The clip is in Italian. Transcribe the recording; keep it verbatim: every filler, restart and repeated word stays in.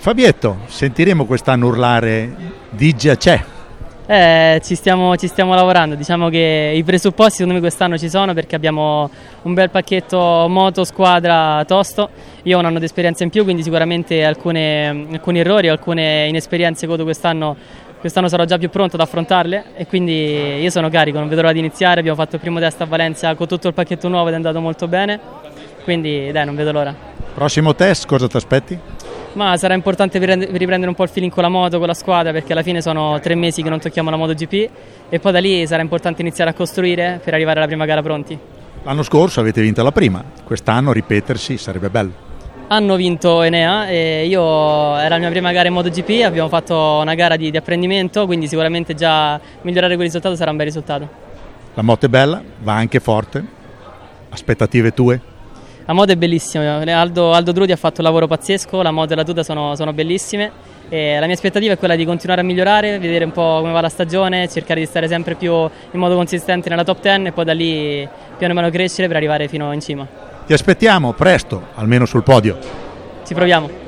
Fabietto, sentiremo quest'anno urlare Digia c'è. Eh, ci stiamo, ci stiamo lavorando, diciamo che i presupposti secondo me quest'anno ci sono, perché abbiamo un bel pacchetto moto squadra tosto. Io ho un anno di esperienza in più, quindi sicuramente alcune, alcuni errori, alcune inesperienze che quest'anno, quest'anno sarò già più pronto ad affrontarle, e quindi io sono carico, non vedo l'ora di iniziare. Abbiamo fatto il primo test a Valencia con tutto il pacchetto nuovo ed è andato molto bene, quindi dai, non vedo l'ora. Prossimo test, cosa ti aspetti? Ma sarà importante per riprendere un po' il feeling con la moto, con la squadra, perché alla fine sono tre mesi che non tocchiamo la MotoGP, e poi da lì sarà importante iniziare a costruire per arrivare alla prima gara pronti. L'anno scorso avete vinto la prima, quest'anno ripetersi sarebbe bello. Hanno vinto Enea e io era la mia prima gara in MotoGP, abbiamo fatto una gara di, di apprendimento, quindi sicuramente già migliorare quel risultato sarà un bel risultato. La moto è bella, va anche forte, aspettative tue? La moto è bellissima, Aldo, Aldo Drudi ha fatto un lavoro pazzesco, la moto e la tuta sono, sono bellissime, e la mia aspettativa è quella di continuare a migliorare, vedere un po' come va la stagione, cercare di stare sempre più in modo consistente nella top dieci e poi da lì piano piano crescere per arrivare fino in cima. Ti aspettiamo presto, almeno sul podio. Ci proviamo.